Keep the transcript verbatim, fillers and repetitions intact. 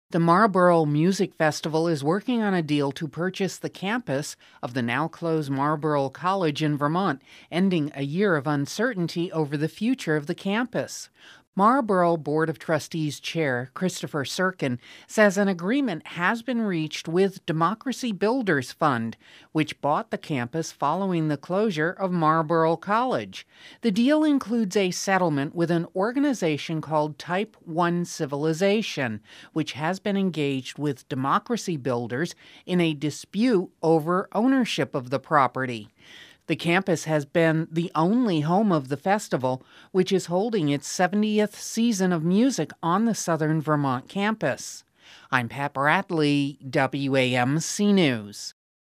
The Marlborough Music Festival is working on a deal to purchase the campus of the now closed Marlborough College in Vermont, ending a year of uncertainty over the future of the campus. Marlborough Board of Trustees Chair Christopher Sirkin says an agreement has been reached with Democracy Builders Fund, which bought the campus following the closure of Marlborough College. The deal includes a settlement with an organization called Type one Civilization, which has been engaged with Democracy Builders in a dispute over ownership of the property. The campus has been the only home of the festival, which is holding its seventieth season of music on the Southern Vermont campus. I'm Pat Bradley, W A M C News.